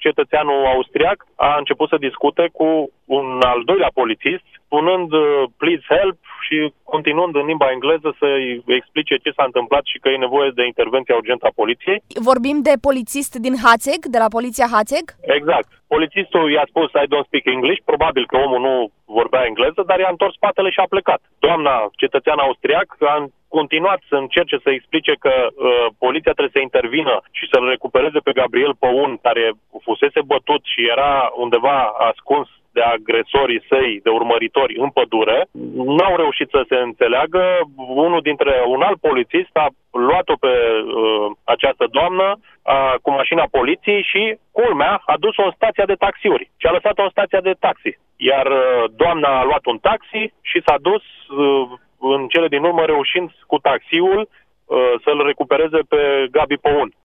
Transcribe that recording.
cetățeanul austriac a început să discute cu un al doilea polițist, spunând please help și continuând în limba engleză să-i explice ce s-a întâmplat și că e nevoie de intervenția urgentă a poliției. Vorbim de polițist din Hațeg, de la poliția Hațeg? Exact. Polițistul i-a spus I don't speak English, probabil că omul nu vorbea engleză, dar i-a întors spatele și a plecat. Doamna cetățean austriac a continuat să încerce să explice că poliția trebuie să intervină și să-l recupereze pe Gabriel Păun, care fusese bătut și era undeva ascuns de agresorii săi, de urmăritori în pădure. N-au reușit să se înțeleagă. Un alt polițist a luat-o pe această doamnă cu mașina poliției și, culmea, a dus-o în stația de taxiuri și a lăsat-o în stația de taxi. Iar doamna a luat un taxi și s-a dus în cele din urmă reușind cu taxiul să-l recupereze pe Gabi Păun.